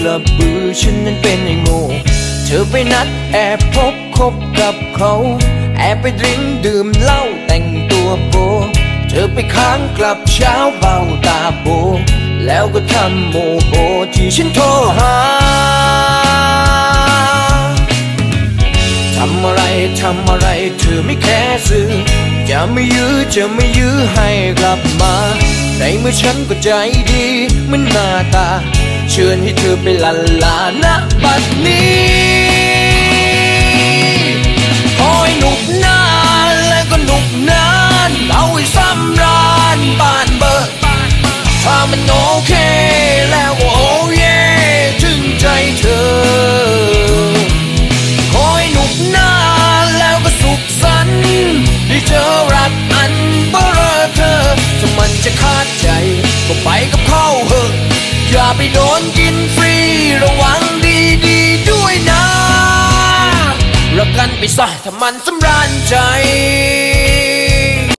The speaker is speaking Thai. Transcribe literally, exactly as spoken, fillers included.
ละบือฉันนั้นเป็นไอ้โง่เธอไปนัดแอบพบคบกับเขาแอบไปดื่มดื่มเหล้าแต่งตัวโปเธอไปค้างกลับเช้าเบาตาโบแล้วก็ทำโมโหที่ฉันโทรหาทำอะไรทำอะไรเธอไม่แค่ซื้อจะไม่ยื้อจะไม่ยื้อให้กลับมาในเมื่อฉันก็ใจดีเหมือนหน้าตาเชิญให้เธอไปลันลาณบัดนี้คอยหนุกนานและก็หนุกนานเอาให้ซ้ำรานบานเบอร์ถ้ามันโอเคแล้วก็โอ้เย่ถึงใจเธอคอยหนุกนานแล้วก็สุขสันต์ได้เจอรักอันเบอร์เธอถ้ามันจะขาดใจก็ไปกับเขาเถอะอย่าไปโดนกินฟรีระวังดีๆด้วยนะรักกันไปซะถ้ามันสำราญใจ